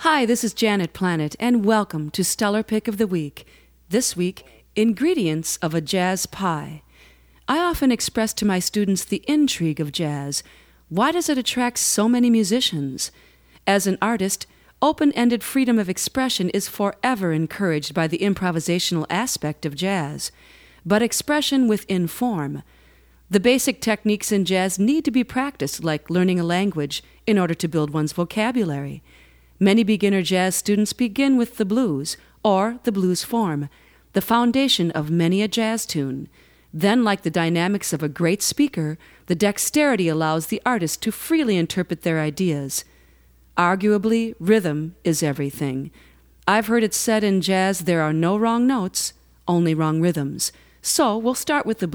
Hi, this is Janet Planet, and welcome to Stellar Pick of the Week. This week, ingredients of a jazz pie. I often express to my students the intrigue of jazz. Why does it attract so many musicians? As an artist, open-ended freedom of expression is forever encouraged by the improvisational aspect of jazz, but expression within form. The basic techniques in jazz need to be practiced, like learning a language, in order to build one's vocabulary. Many beginner jazz students begin with the blues, or the blues form, the foundation of many a jazz tune. Then, like the dynamics of a great speaker, the dexterity allows the artist to freely interpret their ideas. Arguably, rhythm is everything. I've heard it said in jazz there are no wrong notes, only wrong rhythms. So we'll start with the blues.